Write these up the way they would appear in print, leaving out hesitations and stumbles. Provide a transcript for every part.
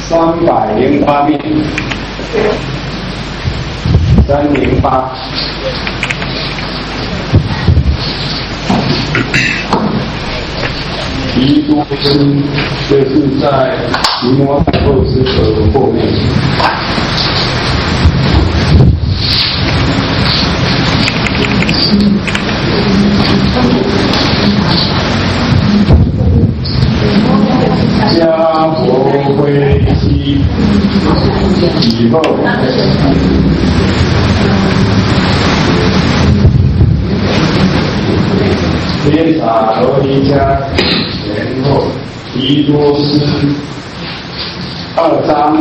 308面，308。基督经就是在提摩太后书的后面。家国会期以后，天撒罗尼迦前后，提多斯2章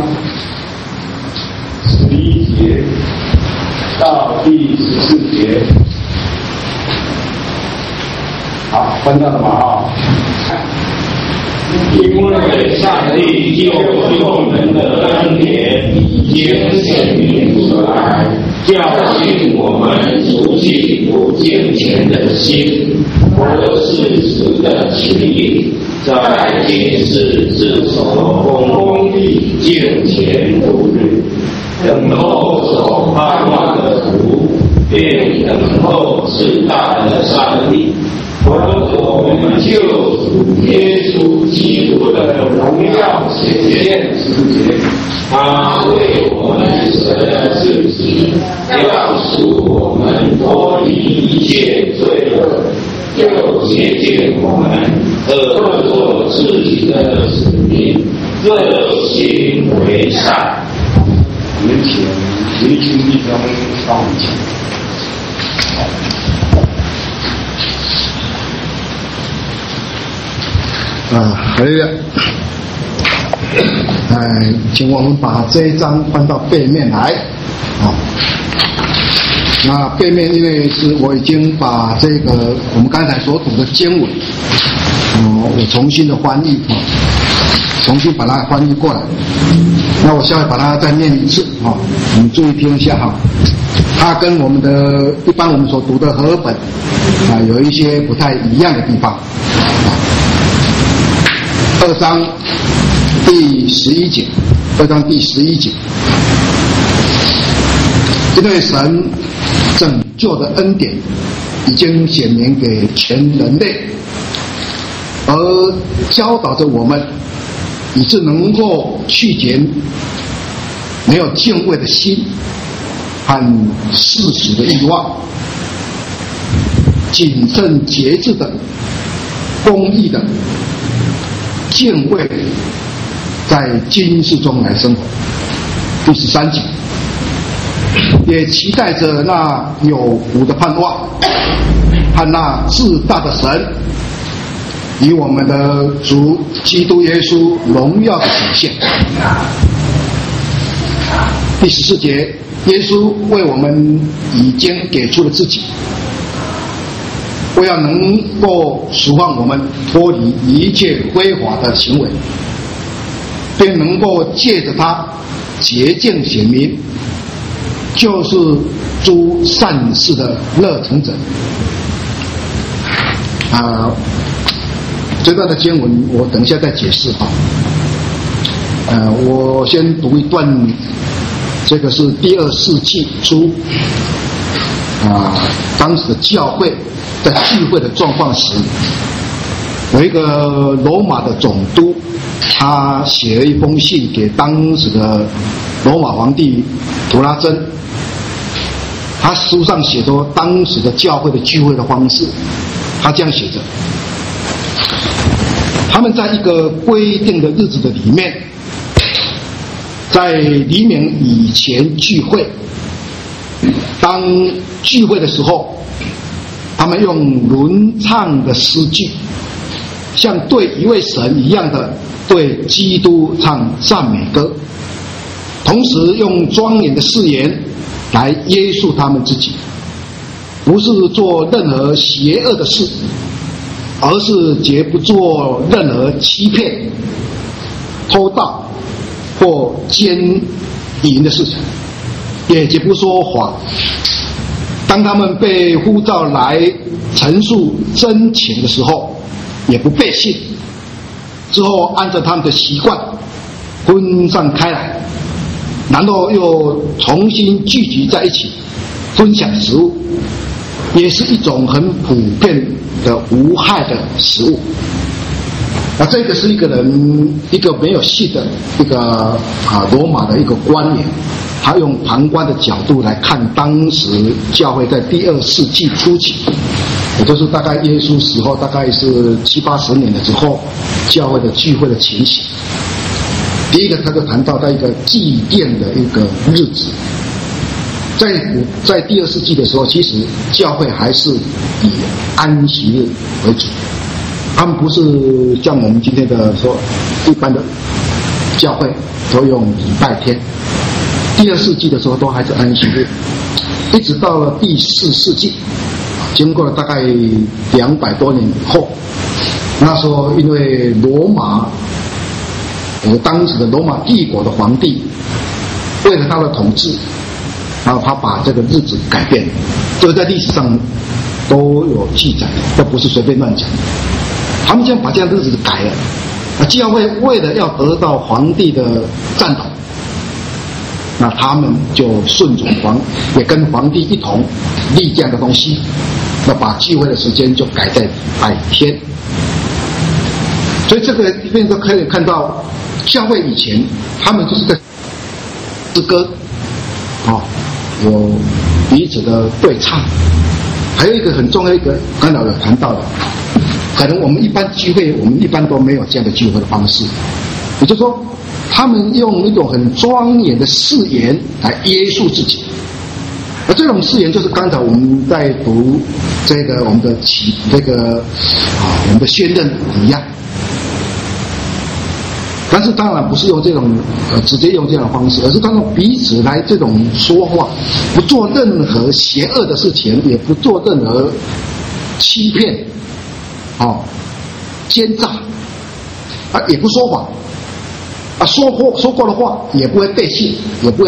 11节到第14节。好，翻到了吗？ 因为上帝救我们的恩典已经显明出来，教训我们除去不敬虔的心，和世俗的情欲，在今世自守公义敬虔度日，等候所盼望的福，并等候至大的上帝和我们救主耶稣基督的荣耀显现之节。他为我们舍了自己，要使我们脱离一切罪恶，又洁净我们恶作自己的使命，热心为善。 我们请弟兄上前。 好了，请我们把这一章翻到背面来，那背面因为是我已经把这个我们刚才所读的经文，我重新的翻译，重新把它翻译过来。那我现在把它再念一次，你们注意听一下哈。它跟我们的一般我们所读的和本有一些不太一样的地方。2章第11节，2章第11节，因为神拯救的恩典已经显明给全人类，而教导着我们，以致能够去减没有敬畏的心和世俗的欲望，谨慎节制的、公义的、敬畏在今世中来生活。第13节，也期待着那有福的盼望和那至大的神与我们的主基督耶稣荣耀的显现。第14节，耶稣为我们已经给出了自己，为要能够使唤我们脱离一切非法的行为，并能够借着它洁净显明，就是诸善事的热诚者。这段的经文我等一下再解释哈。我先读一段，这个是第2世纪初当时的教会在聚会的状况时，有一个罗马的总督，他写了一封信给当时的罗马皇帝图拉真。他书上写着当时的教会的聚会的方式，他这样写着：他们在一个规定的日子的里面，在黎明以前聚会。当聚会的时候，他们用轮唱的诗句，像对一位神一样的对基督唱赞美歌，同时用庄严的誓言来约束他们自己，不是做任何邪恶的事，而是绝不做任何欺骗、偷盗或奸淫的事情，也绝不说谎。当他们被呼召来陈述真情的时候，也不背信，之后按照他们的习惯分散开来，然后又重新聚集在一起分享食物，也是一种很普遍的无害的食物。这个是一个人，一个没有信的一个罗马的一个官员，他用旁观的角度来看当时教会在第2世纪初期，也就是大概耶稣死后大概是70、80年的时候，教会的聚会的情形。第一个，他就谈到在一个祭奠的一个日子，在第2世纪的时候，其实教会还是以安息日为主。他们不是像我们今天的说一般的教会都用礼拜天，第2世纪的时候都还是安息日，一直到了第4世纪，经过了大概200多年以后，那时候因为罗马，当时的罗马帝国的皇帝为了他的统治，然后他把这个日子改变，这个在历史上都有记载，这不是随便乱讲的。他们将把这样的日子改了，教会为了要得到皇帝的赞同，那他们就顺从也跟皇帝一同立这样的东西，那把聚会的时间就改在礼拜天。所以这个里面都可以看到，教会以前他们就是在诗歌，有彼此的对唱，还有一个很重要一个，刚才有谈到的。可能我们一般聚会，我们一般都没有这样的聚会的方式，也就是说，他们用一种很庄严的誓言来约束自己，而这种誓言就是刚才我们在读这个我们的我们的宣认一样，但是当然不是用这种直接用这样的方式，而是他们彼此来这种说话，不做任何邪恶的事情，也不做任何欺骗。奸诈也不说谎说过的话也不会背信，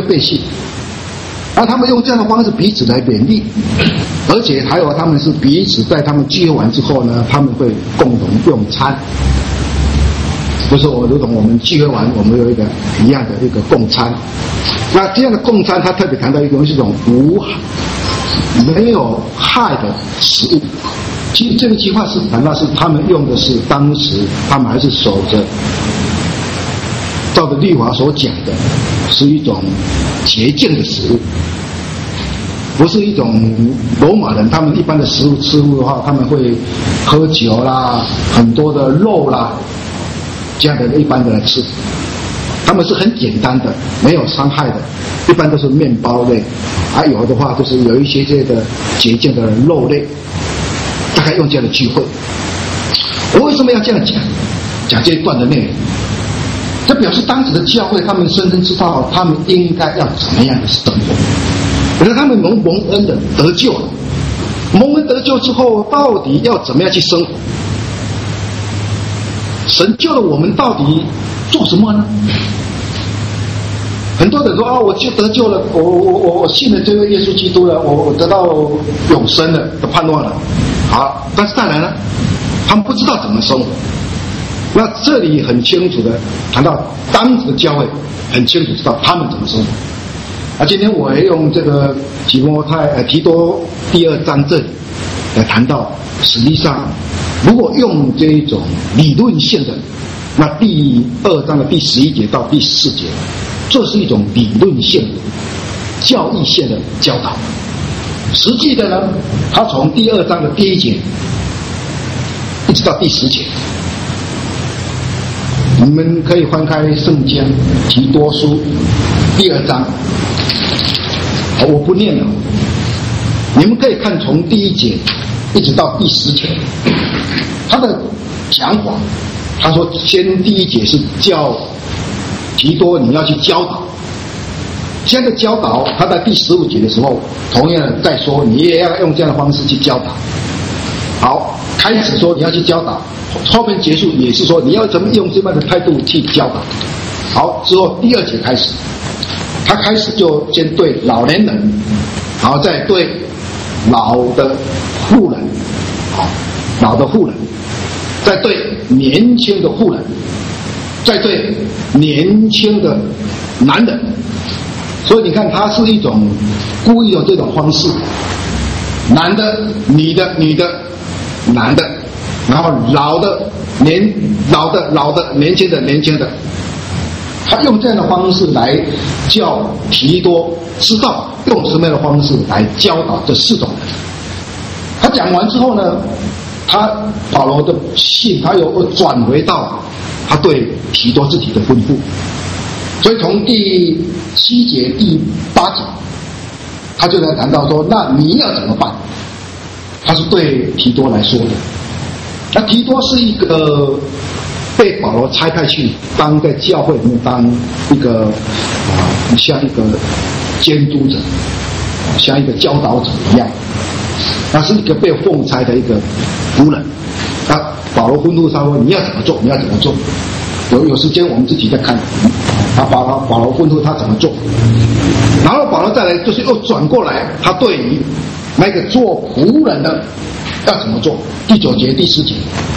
他们用这样的方式彼此来勉励，而且还有他们是彼此在他们聚会完之后呢，他们会共同用餐，就是如同我们聚会完，我们有一个一样的一个共餐。那这样的共餐，他特别谈到一种是一种没有害的食物。其实这个计划是谈到是他们用的是当时他们还是守着照着律法所讲的，是一种洁净的食物，不是一种罗马人他们一般的食物吃物的话，他们会喝酒啦，很多的肉啦，这样的一般的来吃。他们是很简单的，没有伤害的，一般都是面包类，有的话就是有一些这个洁净的肉类。大概用这样的聚会，我为什么要这样讲这一段的内容？这表示当时的教会，他们深深知道他们应该要怎么样的生活。可是他们蒙恩的得救了，蒙恩得救之后，到底要怎么样去生活？神救了我们，到底做什么呢？很多人说我就得救了，我信了这位耶稣基督了，我得到永生了的盼望了。好，但是再来呢，他们不知道怎么生活。那这里很清楚的谈到当时的教会很清楚知道他们怎么生活。今天我也用这个提多第2章这里来谈到，实际上如果用这一种理论性的，那第2章的第11节到第14节，这是一种理论性的教义性的教导。实际的呢，他从第2章的第1节一直到第10节，你们可以翻开圣经提多书第2章，我不念了，你们可以看从第1节一直到第10节，他的讲法，他说先第1节是叫提多你要去教导，现在教导他在第15节的时候，同样的再说你也要用这样的方式去教导。好，开始说你要去教导，后面结束也是说你要怎么用这样的态度去教导。好，之后第2节开始，他开始就先对老年人，然后再对老的妇人，再对年轻的妇人， 在对年轻的男人，所以你看他是一种故意有这种方式，男的、女的、男的，然后老的、年轻的，他用这样的方式来叫提多知道用什么样的方式来教导这4种人。他讲完之后呢，保罗的信他又转回到他对提多自己的吩咐，所以从第7节、第8节，他就来谈到说，那你要怎么办？他是对提多来说的。那提多是一个被保罗差派去当在教会里面当一个像一个监督者，像一个教导者一样。他是一个被奉差的一个仆人。保罗吩咐他说：“你要怎么做？你要怎么做？”有时间我们自己再看。保罗吩咐他怎么做，然后保罗再来就是又转过来，他对于那个做仆人的要怎么做？第9节、第10节，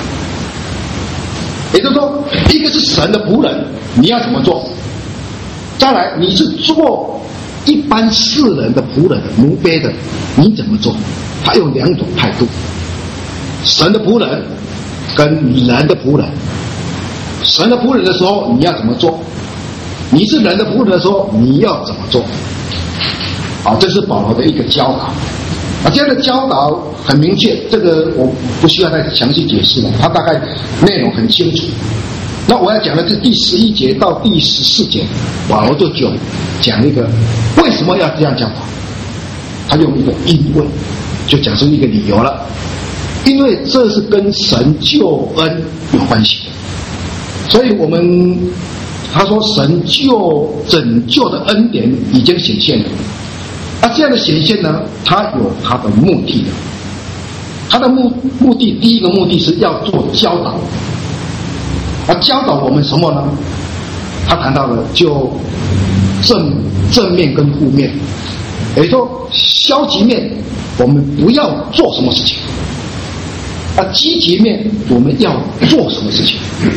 也就是说，一个是神的仆人，你要怎么做？再来，你是做一般世人的仆人的奴婢的，你怎么做？他有2种态度：神的仆人跟人的仆人。神的仆人的时候，你要怎么做？你是人的仆人的时候，你要怎么做？这是保罗的一个教导。这样的教导很明确，这个我不需要再详细解释了，他大概内容很清楚。那我要讲的是第11节到第14节，保罗就讲一个为什么要这样教导，他用一个因为，就讲出一个理由了，因为这是跟神救恩有关系的。所以他说神拯救的恩典已经显现了。这样的显现呢，它有它的目的的。它的目的，第一个目的是要做教导。教导我们什么呢？他谈到了就正面跟负面，也就是说消极面我们不要做什么事情，积极面我们要做什么事情。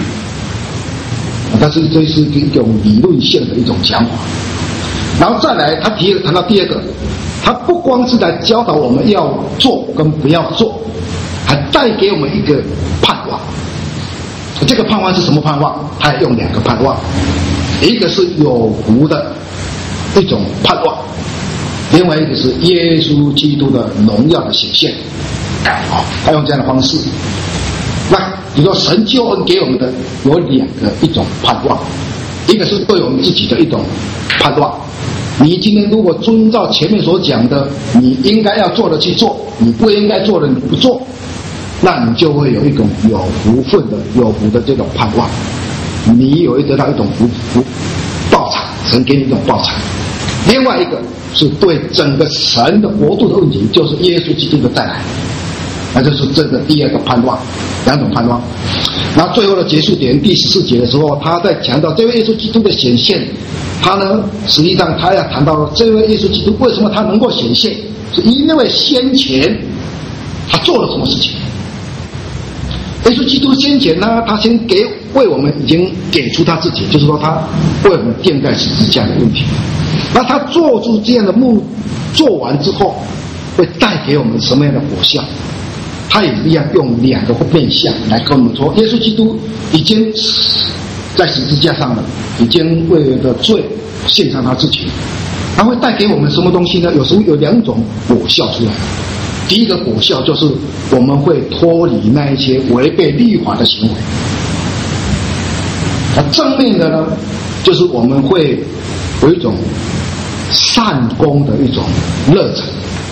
但是这是一种理论性的一种讲法。然后再来他谈到第2个，他不光是来教导我们要做跟不要做，还带给我们一个盼望。这个盼望是什么盼望？他也用2个盼望，一个是有福的一种盼望，另外一个是耶稣基督的荣耀的显现。他用这样的方式。那比如说神救恩给我们的有2个一种盼望，一个是对我们自己的一种盼望，你今天如果遵照前面所讲的，你应该要做的去做，你不应该做的你不做，那你就会有一种有福的这种盼望，你会得到一种报偿，神给你一种报偿。另外一个是对整个神的国度的问题，就是耶稣基督的再来，那就是这个第2个盼望，2种盼望。然后最后的结束点第14节的时候，他在强调这位耶稣基督的显现，他呢实际上他要谈到这位耶稣基督为什么他能够显现，是因为先前他做了什么事情。耶稣基督先前呢，他先为我们已经给出他自己，就是说他为我们钉在十字架的问题。那他做出这样的做完之后，会带给我们什么样的果效？他也一样用2个面向来跟我们说，耶稣基督已经在十字架上了，已经为了的罪献上他自己。他会带给我们什么东西呢？有时候有2种果效出来。第一个果效就是我们会脱离那一些违背律法的行为。正面的呢，就是我们会有一种善功的一种热忱，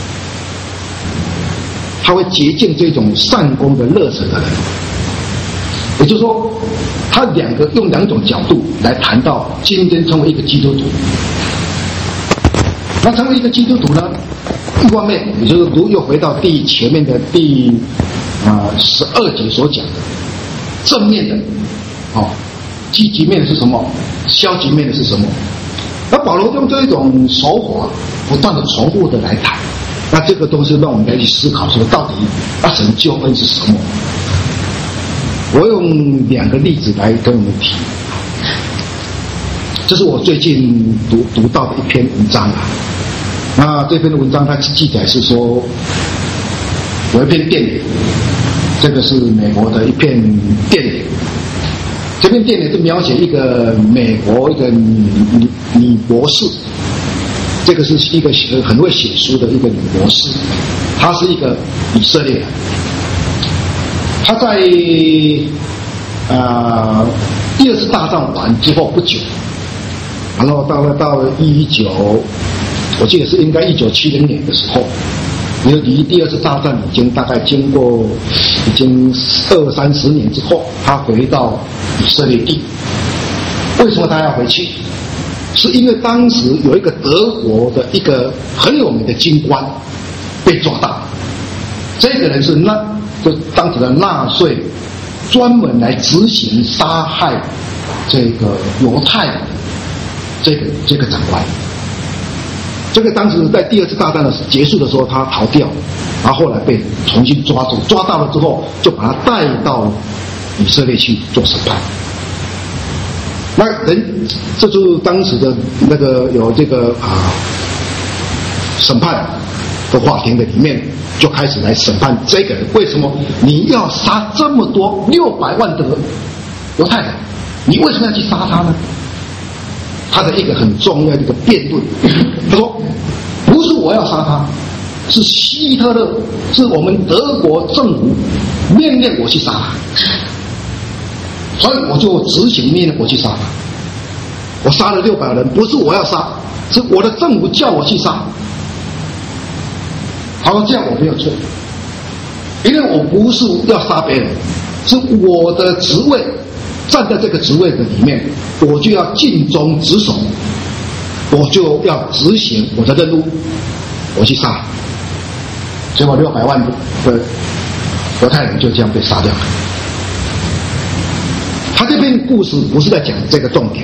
他会洁净这种善功的热忱的人。也就是说，他用2种角度来谈到今天成为一个基督徒。那成为一个基督徒呢，一方面也就是又回到前面的第12节所讲的正面的积极面的是什么，消极面的是什么。那保罗用这一种手法不断的重复的来谈，那这个东西让我们来去思考说，到底神救恩是什么。我用2个例子来跟我们提。 这是我最近读到的一篇文章啊。那这篇的文章它记载是说，有一篇电影，这个是美国的一篇电影。这篇电影是描写一个美国一个女博士，这个是一个很会写书的一个女博士，她是一个以色列人。她在第二次大战完之后不久，然后到我记得是应该1970年的时候，因为离第二次大战已经大概经过20-30年之后，他回到以色列地。为什么他要回去？是因为当时有一个德国的一个很有名的军官被抓到，这个人是就当时的纳粹专门来执行杀害这个犹太人的这个长官。这个当时在第二次大战结束的时候，他逃掉，然后后来被重新抓住，抓到了之后就把他带到以色列去做审判。这就是当时的那个有这个审判的法庭的里面就开始来审判这个人，为什么你要杀这么多600万的犹太人？你为什么要去杀他呢？他的一个很重要的一个辩论，他说不是我要杀他，是希特勒，是我们德国政府命令我去杀他，所以我就执行命令我去杀他。我杀了600人，不是我要杀，是我的政府叫我去杀。他说这样我没有错，因为我不是要杀别人，是我的职位站在这个职位的里面，我就要尽忠职守，我就要执行我的任务，我去杀。结果600万的犹太人就这样被杀掉了。他这篇故事不是在讲这个重点，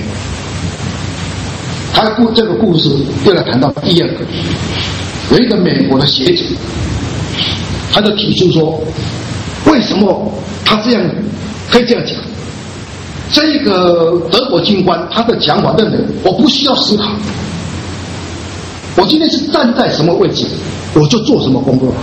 这个故事又来谈到第二个，有一个美国的学者，他就提出说，为什么他这样可以这样讲？这个德国军官他的讲法认为，我不需要思考，我今天是站在什么位置，我就做什么工作。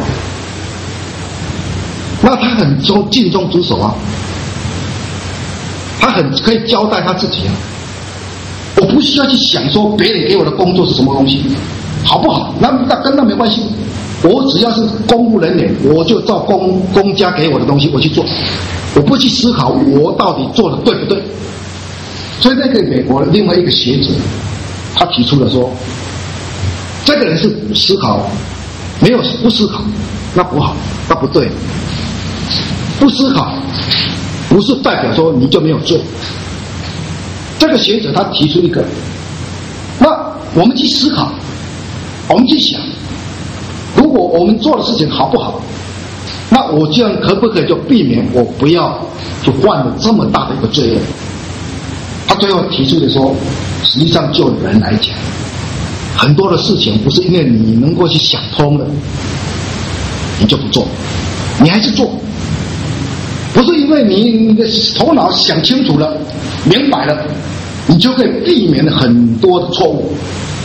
那他很尽忠职守啊，他很可以交代他自己啊，我不需要去想说别人给我的工作是什么东西，好不好？那跟那没关系，我只要是公务人员，我就照公家给我的东西我去做，我不去思考我到底做的对不对。所以那个美国另外一个学者，他提出了说，这个人是思考，不思考，那不好，那不对。不思考不是代表说你就没有做。这个学者他提出一个，那我们去思考，我们去想，如果我们做的事情好不好，那我这样可不可以就避免我不要就犯了这么大的一个罪恶？他最后提出的说，实际上就人来讲，很多的事情不是因为你能够去想通了，你就不做，你还是做。不是因为你的头脑想清楚了、明白了，你就可以避免很多的错误。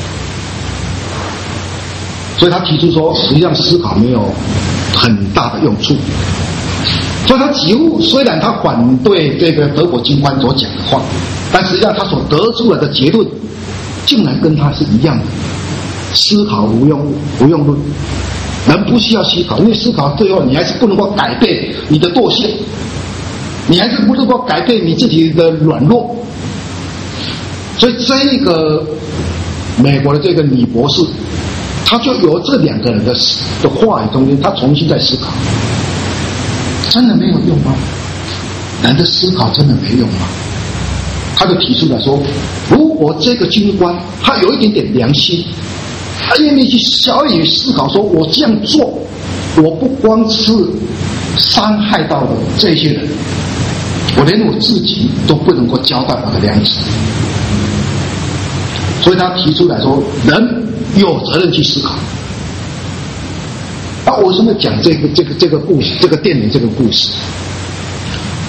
所以他提出说，实际上思考没有很大的用处。所以他几乎虽然他反对这个德国军官所讲的话，但实际上他所得出来的结论，竟然跟他是一样的。思考无用论，人不需要思考，因为思考最后你还是不能够改变你的惰性，你还是不能够改变你自己的软弱。所以这个美国的这个女博士，她就由这两个人的话语中间，她重新在思考，真的没有用吗？人的思考真的没用吗？他就提出来说，如果这个军官他有一点点良心，他愿意去小于思考说，我这样做，我不光是伤害到了这些人，我连我自己都不能够交代我的良知。所以他提出来说，人有责任去思考。我为什么讲这个故事，这个电影这个故事？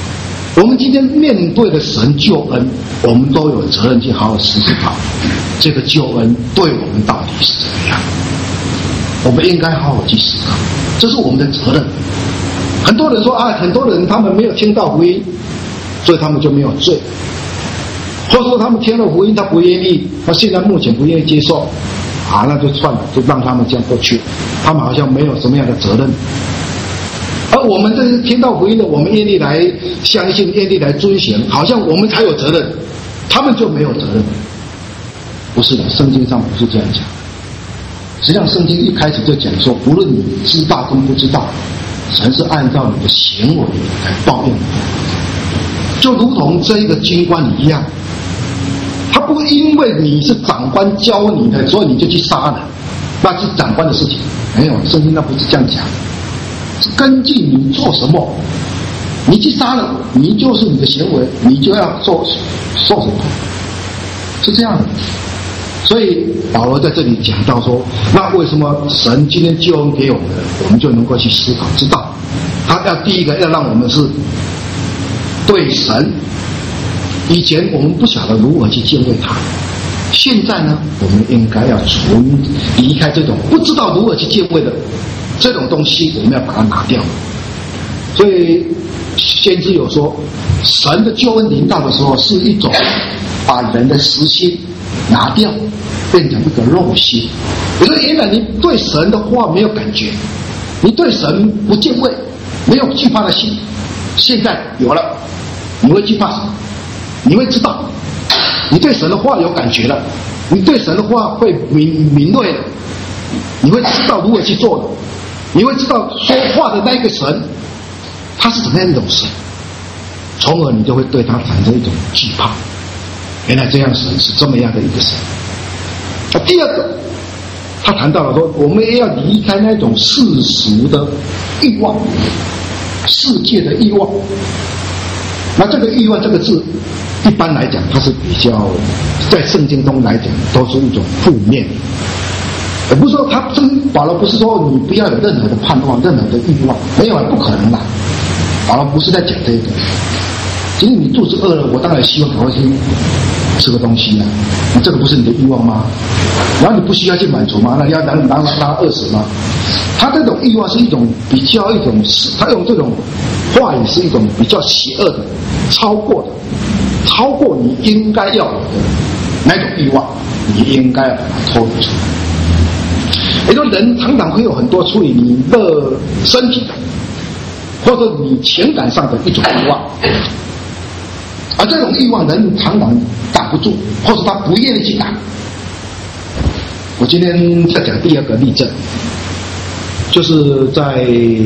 我们今天面对的神救恩，我们都有责任去好好思考，这个救恩对我们到底是怎么样？我们应该好好去思考，这是我们的责任。很多人说啊，很多人他们没有听到福音，所以他们就没有罪，或者说他们听了福音，他不愿意，他现在目前不愿意接受，啊，那就算了，就让他们这样过去，他们好像没有什么样的责任。而我们这是听到福音的，我们愿意来相信，愿意来遵循，好像我们才有责任，他们就没有责任。不是的，圣经上不是这样讲。实际上，圣经一开始就讲说，不论你知道跟不知道，神是按照你的行为来报应你，就如同这一个军官一样，他不会因为你是长官教你的，所以你就去杀人，那是长官的事情。没有，圣经那不是这样讲的，是根据你做什么，你去杀人，你就是你的行为，你就要受审判，是这样的。所以保罗在这里讲到说，那为什么神今天救恩给我们的，我们就能够去思考知道，他要第一个要让我们是对神，以前我们不晓得如何去敬畏他，现在呢，我们应该要离开这种不知道如何去敬畏的这种东西，我们要把它拿掉。所以先知有说，神的救恩临到的时候，是一种把人的实心拿掉，变成一个肉心。也就是原来你对神的话没有感觉，你对神不敬畏，没有惧怕的心，现在有了，你会惧怕神，你会知道，你对神的话有感觉了，你对神的话会敏锐了，你会知道如何去做的，你会知道说话的那个神他是怎么样一种神，从而你就会对他产生一种惧怕。原来这样神是这么样的一个神。第二个，他谈到了说，我们也要离开那种世俗的欲望，世界的欲望。那这个欲望这个字，一般来讲，它是比较在圣经中来讲，都是一种负面。也不是说保罗不是说你不要有任何的盼望，任何的欲望，没有，不可能啦。保罗不是在讲这个。其实你肚子饿了，我当然希望赶快去吃个东西啊，这个不是你的欲望吗？然后你不需要去满足吗？那要让他饿死吗？他这种欲望是一种比较一种，他用这种话语是一种比较邪恶的，超过你应该要有的那种欲望，你应该要把它脱离出来。也就是人常常会有很多处理你的身体的，或者你情感上的一种欲望。而这种欲望人常常挡不住，或者他不愿意去挡。我今天再讲第二个例证，就是在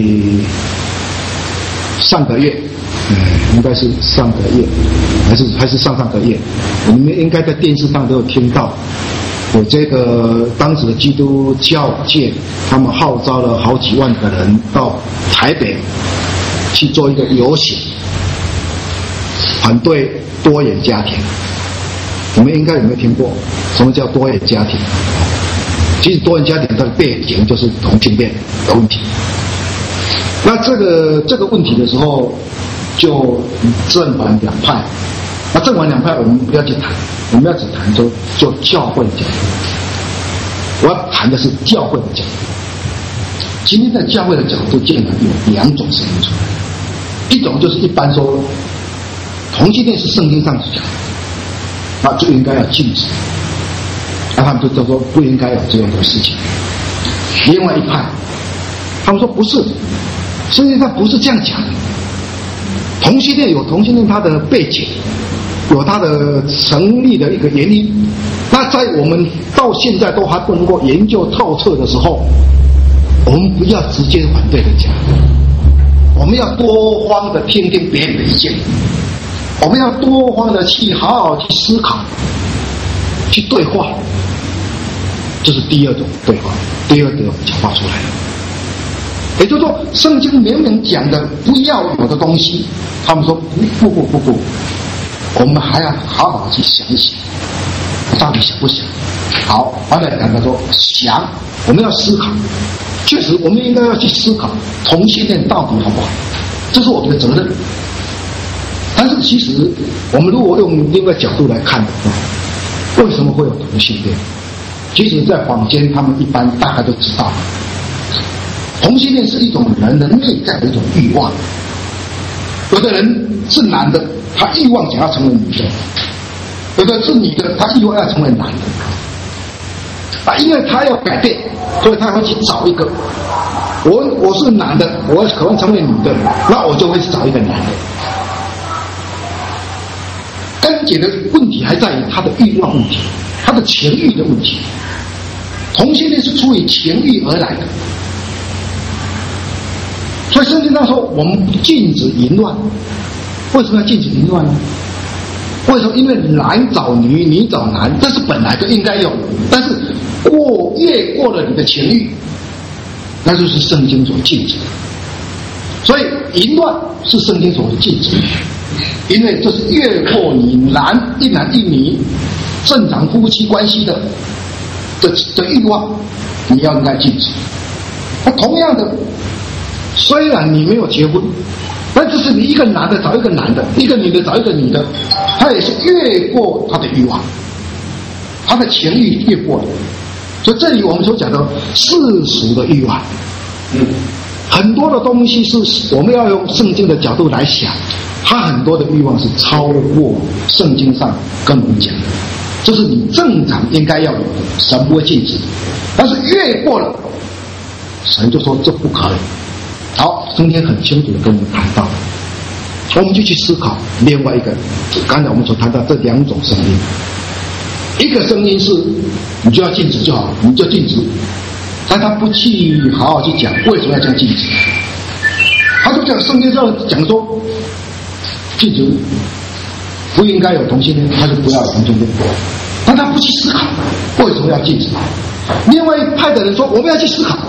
上个月，应该是上个月，还是上个月，我们应该在电视上都有听到，有这个当时的基督教界，他们号召了好几万个人到台北去做一个游行。反对多元家庭，你们应该有没有听过什么叫多元家庭？其实多元家庭的背景就是同性恋的问题。那这个问题的时候，就正反两派。那正反两派我们不要去谈，我们要只谈就教会的角度。我要谈的是教会的角度。今天在教会的角度，竟然有两种声音出来，一种就是一般说。同性恋是圣经上讲，那就应该要禁止。那他们就说不应该有这样的事情。另外一派，他们说不是，圣经上不是这样讲的。同性恋有同性恋它的背景，有它的成立的一个原因。那在我们到现在都还不能够研究透彻的时候，我们不要直接反对人家，我们要多方的听听别人的意见。我们要多方的去好好去思考，去对话，这是第二种对话，第二个讲话出来了。也就是说，圣经明明讲的不要有的东西，他们说不，我们还要好好去想一想，到底想不想？好，后来讲他说想，我们要思考，确实我们应该要去思考同性恋到底好不好，这是我们的责任。 但是其实我们如果用另外角度来看的话，为什么会有同性恋？其实在坊间他们一般大概都知道，同性恋是一种人的内在的一种欲望。有的人是男的，他欲望想要成为女的；有的是女的，他欲望要成为男的。因为他要改变，所以他会去找一个。我是男的，我渴望成为女的，那我就会去找一个男的。根结的问题还在于他的欲望问题，他的情欲的问题。同性恋是出于情欲而来的，所以圣经上说我们禁止淫乱。为什么要禁止淫乱呢？为什么？因为男找女，女找男，这是本来就应该有的。但是越过了你的情欲，那就是圣经所禁止的。所以淫乱是圣经所禁止的，因为这是越过你一男一女正常夫妻关系的欲望，你要应该禁止。那同样的，虽然你没有结婚，但这是你一个男的找一个男的，一个女的找一个女的，他也是越过他的欲望，他的情欲越过了。所以这里我们所讲的世俗的欲望，很多的东西是我们要用圣经的角度来想，它很多的欲望是超过圣经上跟我们讲的，这是你正常应该要有的，神不会禁止。但是越过了，神就说这不可以。好，今天很清楚的跟我们谈到，我们就去思考另外一个，刚才我们所谈到这两种声音。一个声音是你就要禁止就好，你就禁止，但他不去好好去讲为什么要这样禁止。他就讲圣经上讲说禁止不应该有同性恋，他就不要有同性恋，但他不去思考为什么要禁止。另外一派的人说我们要去思考，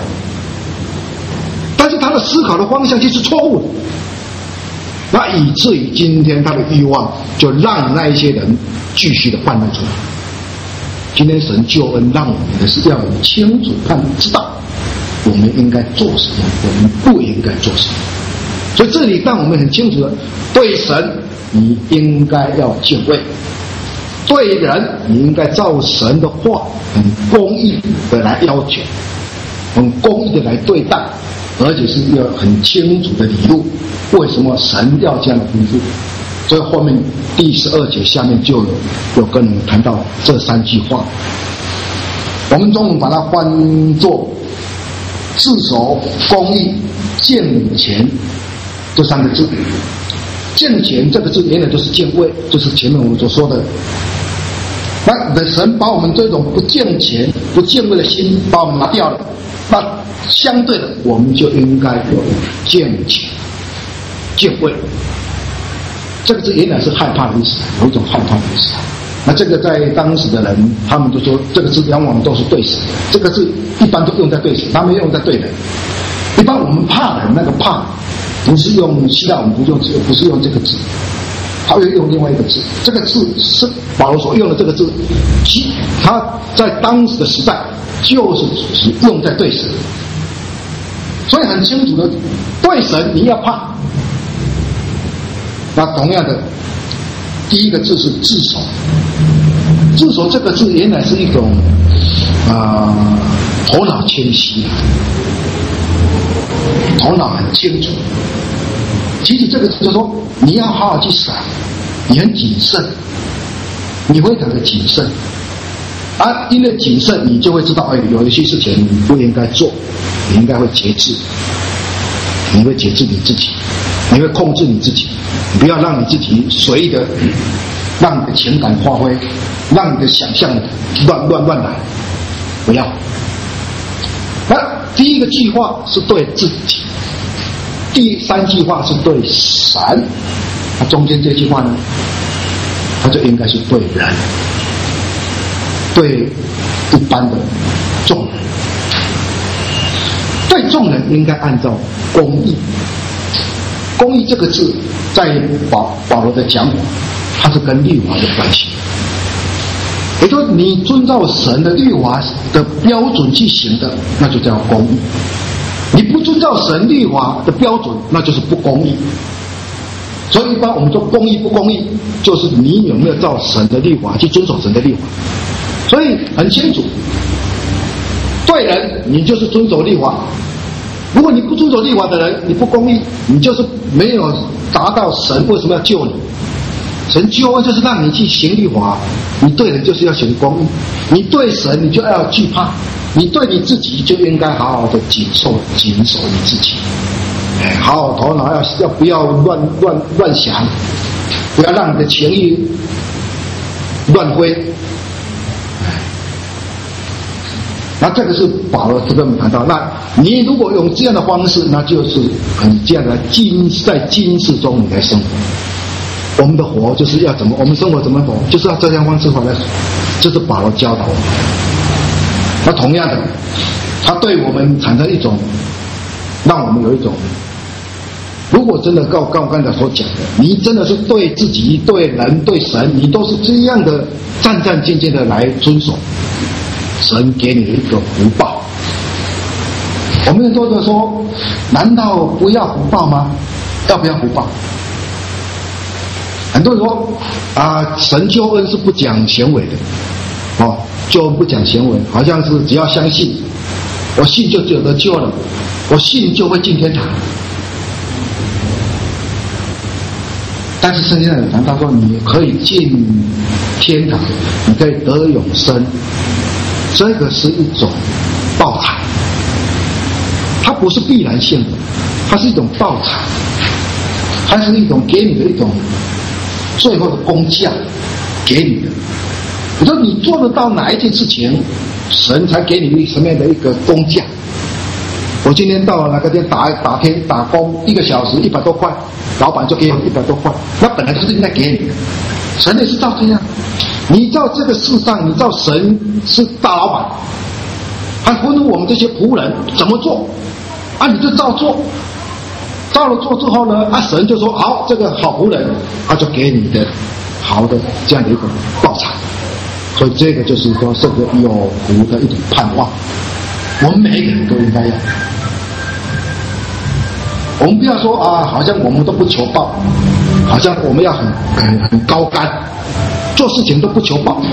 但是他的思考的方向就是错误的，那以至于今天他的欲望就让那一些人继续的泛滥出来。今天神救恩让我们的是要有清楚知道我们应该做什么，我们不应该做什么。所以这里让我们很清楚的，对神你应该要敬畏，对人你应该照神的话很公义的来要求，很公义的来对待，而且是要很清楚的理路，为什么神要这样的吩咐。所以后面第12节下面就有跟我们谈到这3句话，我们中文把它翻作自守、公义、敬虔这3个字。敬虔这个字原来就是敬畏，就是前面我们所说的，那神把我们这种不敬虔、不敬畏的心把我们拿掉了，那相对的我们就应该有敬虔、敬畏。这个字原来是害怕的意思，有一种害怕的意思。那这个在当时的人，他们就说这个字往往都是对神，这个字一般都用在对神，他没用在对人。一般我们怕人，那个怕不是用希腊文，不是用这个字，他会用另外一个字。这个字是保罗所用的这个字，他在当时的时代就是只用在对神，所以很清楚的，对神你要怕。那同样的，第一个字是自守。自守这个字原来是一种头脑清晰，头脑很清楚。其实这个字就说你要好好去想，你很谨慎，你会感到谨慎啊，因为谨慎你就会知道，有一些事情你不应该做，你应该会节制，你会节制你自己，你会控制你自己，你不要让你自己随意的让你的情感发挥，让你的想象乱来，不要。那第一个计划是对自己，第3句话是对神，那中间这句话呢，它就应该是对人，对一般的众人，对众人应该按照公义。公义这个字在保罗的讲法，它是跟律法有关系，也就是你遵照神的律法的标准去行的，那就叫公义；你不遵照神律法的标准，那就是不公义。 所以一般我们说公义不公义，就是你有没有照神的律法去遵守神的律法。所以很清楚，对人你就是遵守律法，如果你不遵守律法的人，你不公义，你就是没有达到神为什么要救你。神救恩就是让你去行律法，你对人就是要行公义，你对神你就要惧怕，你对你自己就应该好好的谨守你自己，好好头脑要不要乱想，不要让你的情欲乱挥。那这个是保罗这边谈到，那你如果用这样的方式，那就是这样的在今世中你来生活。我们的活就是要怎么，我们生活怎么活，就是要这样方式活来，这是保罗教导我们。那同样的，他对我们产生一种，让我们有一种，如果真的照我刚才所讲的，你真的是对自己、对人、对神，你都是这样的战战兢兢的来遵守，神给你一个福报。我们多的说，难道不要福报吗？要不要福报？很多人说神救恩是不讲行为的，救恩不讲行为，好像是只要相信，我信就有得救了，我信就会进天堂。但是圣经上有谈到说，你可以进天堂，你可以得永生，这个是一种报偿，它不是必然性的，它是一种报偿，它是一种给你的一种最后的工价给你的。你说你做得到哪一件事情，神才给你什么样的一个工价。我今天到了哪个店打工1个小时100多块，老板就给我100多块，那本来就是应该给你的。神也是照这样，你照这个世上，你照神是大老板，他吩咐我们这些仆人怎么做你就照做。到了做之后呢，神就说好，这个好仆人，他就给你的好的这样的一个报偿。所以这个就是说是个有福的一种盼望，我们每一个人都应该要。我们不要说好像我们都不求报，好像我们要很高竿，做事情都不求报。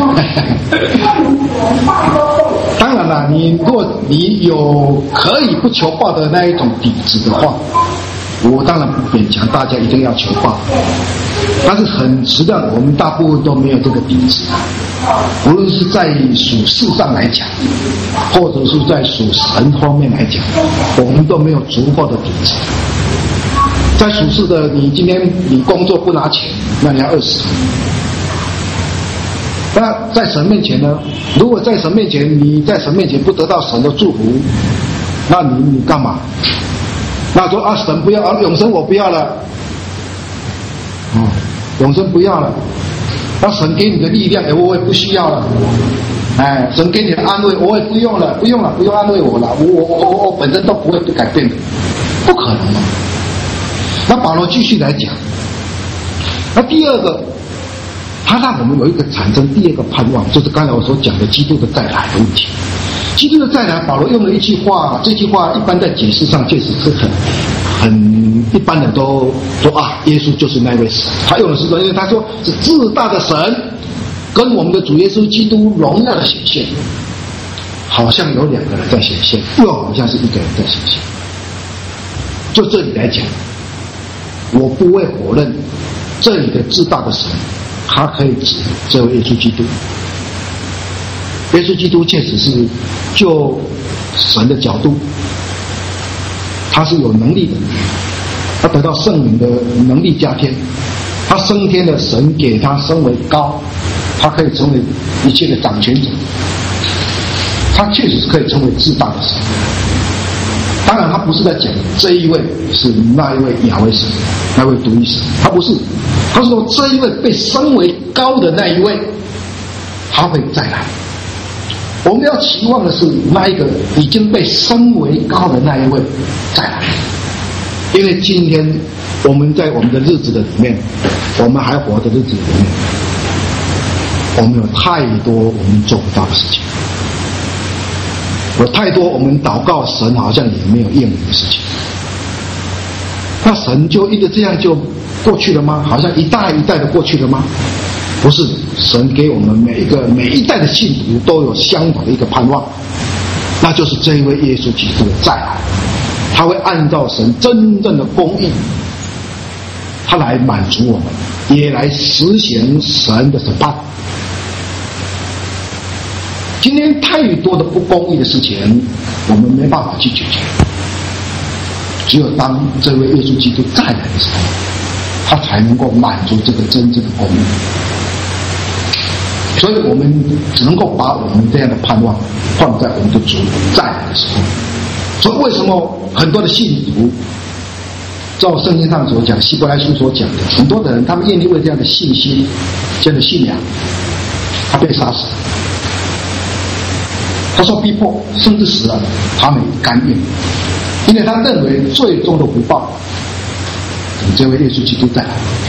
当然了，如果你有可以不求报的那一种底子的话，我当然不勉强大家一定要求报，但是实际上我们大部分都没有这个底子，无论是在属世上来讲，或者是在属神方面来讲，我们都没有足够的底子。在属世的，你今天你工作不拿钱，那你要饿死。那在神面前呢？如果在神面前，你在神面前不得到神的祝福，那你干嘛？那说神不要永生我不要了，永生不要了，那神给你的力量我也不需要了，神给你的安慰我也不用了，不用安慰我了，我本身都不会改变的，不可能的。那保罗继续来讲，那第二个，他让我们有一个产生第二个盼望，就是刚才我所讲的基督的再来的问题。基督的再来，保罗用了一句话，这句话一般在解释上确实是很一般人都说耶稣就是那位神。他用的是什么？因为他说是至大的神跟我们的主耶稣基督荣耀的显现，好像有2个人在显现，又好像是1个人在显现。就这里来讲，我不会否认这里的至大的神，他可以指这位耶稣基督。耶稣基督确实是就神的角度，他是有能力的，他得到圣灵的能力加添，他升天的神给他升为高，他可以成为一切的掌权者，他确实是可以成为至大的神。当然他不是在讲这一位是那一位亚威神，那位独一神，他不是，他是说这一位被升为高的那一位他会再来。我们要期望的是那一个已经被升为高的那一位再来，因为今天我们在我们的日子的里面，我们还活的日子里面，我们有太多我们做不到的事情，有太多我们祷告神好像也没有应允的事情，那神就一直这样就过去了吗？好像一代一代的过去了吗？不是，神给我们每一代的信徒都有相同的一个盼望，那就是这一位耶稣基督的再来，他会按照神真正的公义，他来满足我们，也来实行神的审判。今天太多的不公义的事情，我们没办法去解决，只有当这位耶稣基督再来的时候，他才能够满足这个真正的公义。所以我们只能够把我们这样的盼望放在我们的主再来的时候。所以为什么很多的信徒，照圣经上所讲，希伯来书所讲的，很多的人他们愿意为这样的信心、这样的信仰，他被杀死，他受逼迫，甚至死了，他们甘愿，因为他认为最终的福报等这位耶稣基督再来。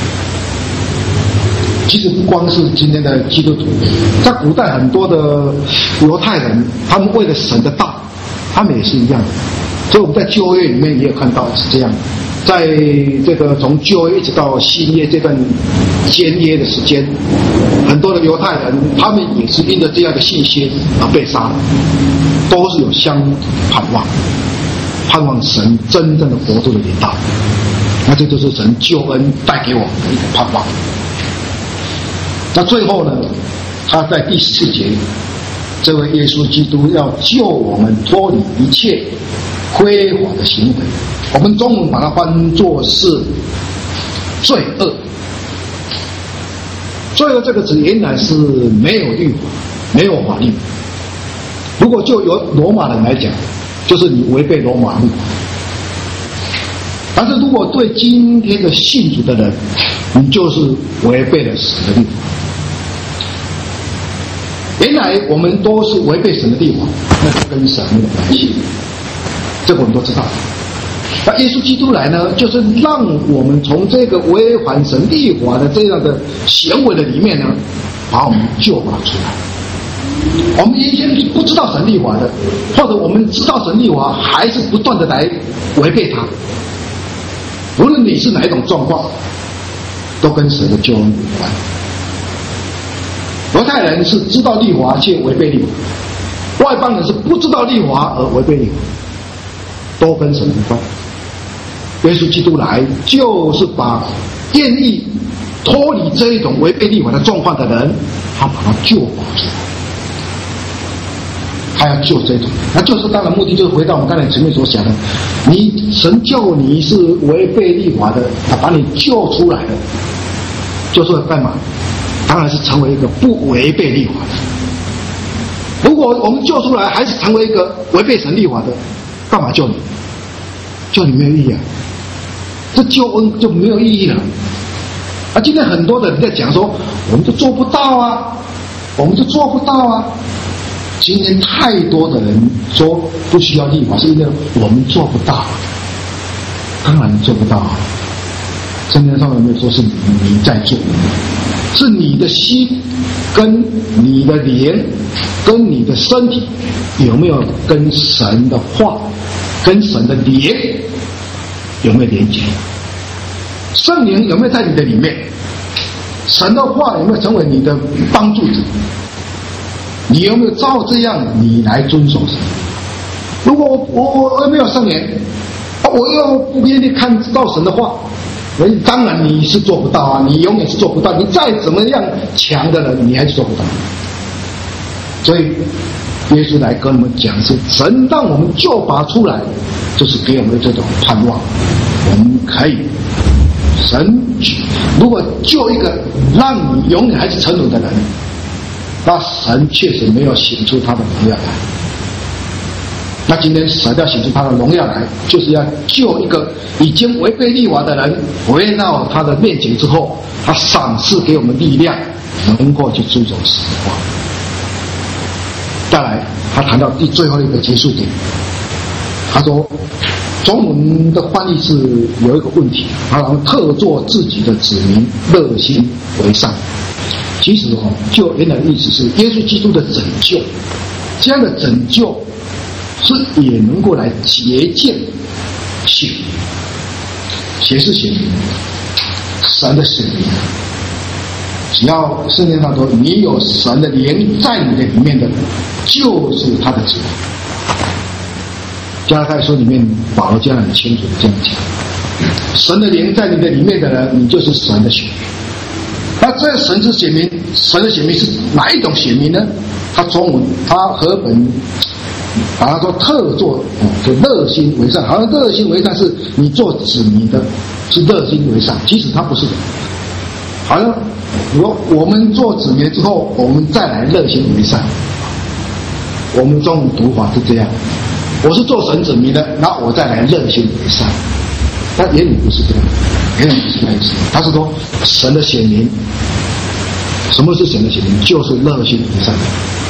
其实不光是今天的基督徒，在古代很多的犹太人，他们为了神的道，他们也是一样的。所以我们在旧约里面也有看到是这样的，在这个从旧约一直到新约这段监约的时间，很多的犹太人他们也是因着这样的信心而被杀，都是有相同的盼望，盼望神真正的国度的领导。那这就是神救恩带给我们的一个盼望。那最后呢，他在第14节，这位耶稣基督要救我们脱离一切辉煌的行为，我们中文把它翻作是罪恶。罪恶这个词原来是没有律法，没有法律。如果就由罗马人来讲，就是你违背罗马律法。但是如果对今天的信主的人，你就是违背了神的律法。原来我们都是违背神的律法，那跟神没有关系，这个我们都知道。那耶稣基督来呢，就是让我们从这个违反神律法的这样的行为的里面呢，把我们救拔出来。我们原先是不知道神律法的，或者我们知道神律法，还是不断的来违背它。无论你是哪一种状况，都跟神的救恩有关。犹太人是知道律法却违背律法，外邦人是不知道律法而违背律法，都跟神有关。耶稣基督来就是把愿意脱离这一种违背律法的状况的人，他把他救拔出来，他要救这种，那就是当然目的就是回到我们刚才前面所讲的，你神救你是违背律法的，他把你救出来的，就是干嘛？当然是成为一个不违背律法的。如果我们救出来还是成为一个违背神律法的，干嘛救你？救你没有意义啊，这救恩就没有意义了。今天很多的人在讲说，我们就做不到啊，我们就做不到啊。今天太多的人说不需要律法，是因为我们做不到。当然做不到啊，圣经上有没有说是你在做？是你的心跟你的灵跟你的身体有没有跟神的话跟神的灵有没有连接？圣灵有没有在你的里面？神的话有没有成为你的帮助者？你有没有照这样你来遵守神？如果我没有圣灵，我又不愿意看到神的话，当然你是做不到啊，你永远是做不到，你再怎么样强的人你还是做不到。所以耶稣来跟我们讲，是神让我们救拔出来，就是给我们这种盼望，我们可以神如果救一个让你永远还是沉沦的人，那神确实没有显出他的荣耀来。那今天神要显出他的荣耀来，就是要救一个已经违背律法的人，回到他的面前之后，他赏赐给我们力量，能够去遵守神的话。再来，他谈到最后一个结束点，他说中文的翻译是有一个问题，他特作自己的子民，热心为善。其实就原来的意思是耶稣基督的拯救，这样的拯救是也能够来洁净血，血是血， 神的选民。只要圣经上说你有神的灵在你的里面的，就是他的子民。加拉太书里面保罗这样很清楚的这样讲，神的灵在你的里面的人，你就是神的选民。那这神之选民，神的选民是哪一种选民呢？他中文他和本把它说特作就热心为善，好像热心为善是你做子民的是热心为善，其实他不是的。好像我们做子民之后，我们再来热心为善。我们中文读法是这样，我是做神子民的，然后我再来热心为善。但原理不是这样，原理不是这样意思。他是说神的选民，什么是神的选民？就是热心为善。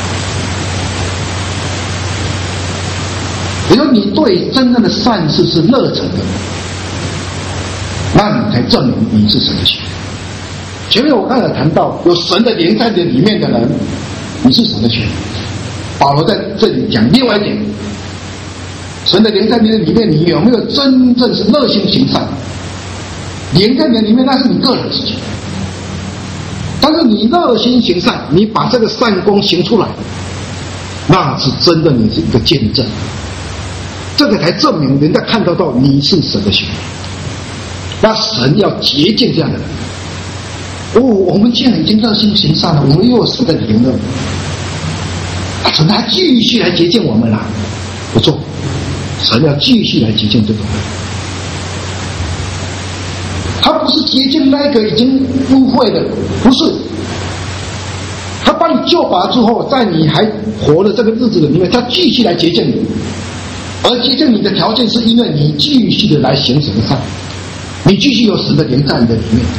也就是你对真正的善事是热忱的，那你才证明你是神的选民。前面我刚才谈到，有神的灵在你里面的人，你是神的选民。保罗在这里讲另外一点，神的灵在你的里面，你有没有真正是热心行善？灵在你的里面，那是你个人的事情。但是你热心行善，你把这个善功行出来，那是真的你是一个见证。这个才证明人家看得到你是神的选民。那神要洁净这样的人。我们既然已经热心行善了，我们又有神的灵了，神还继续来洁净我们啦？不错，神要继续来洁净这种人。他不是洁净那个已经污秽的，不是。他把你救拔之后，在你还活的这个日子里面，他继续来洁净你。而洁净你的条件是因为你继续的来行神的善，你继续有神的灵在你的里面。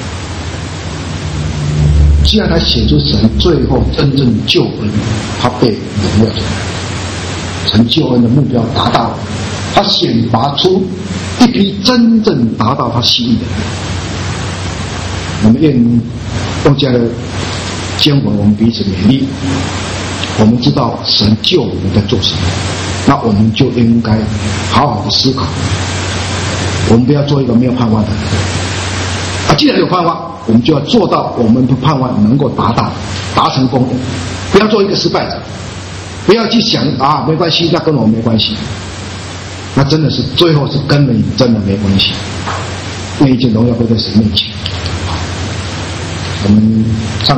既然他写出神最后真正救恩，他被荣耀出来，神救恩的目标达到了，他选拔出一批真正达到他心意的人。我们愿用这样的经文，我们彼此勉励。我们知道神救我们在做什么，那我们就应该好好的思考，我们不要做一个没有盼望的人啊！既然有盼望，我们就要做到我们的盼望能够达成功的，不要做一个失败者，不要去想啊没关系，那跟我没关系，那真的是最后是跟你真的没关系，那一件荣耀会在神面前。我们唱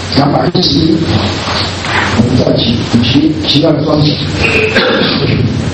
诗。211，我们再起，祈祷的双手。